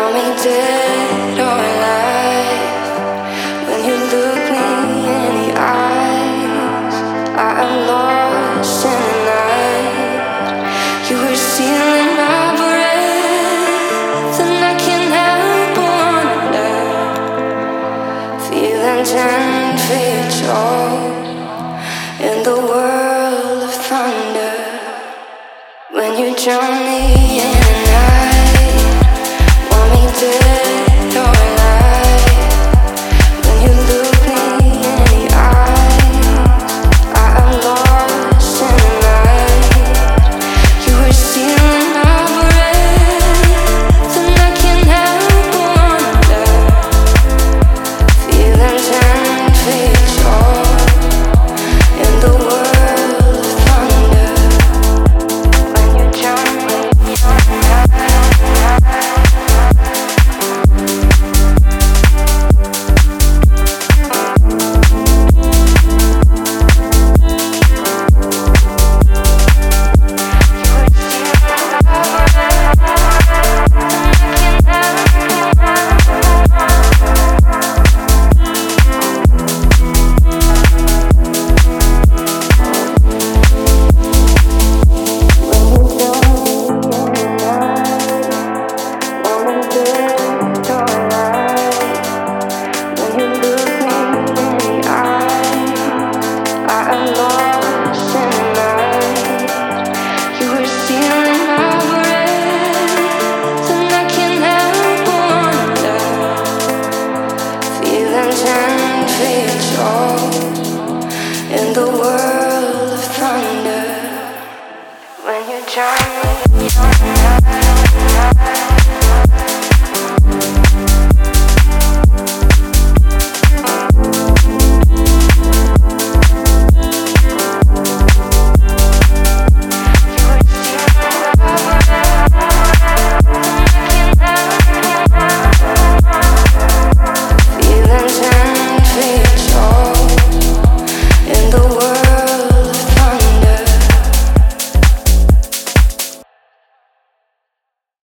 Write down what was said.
me dead or alive. When you look me in the eyes, I am lost in the night. You were stealing my breath, and I can't help but wonder, feeling 10 feet tall in the world of thunder. When you drown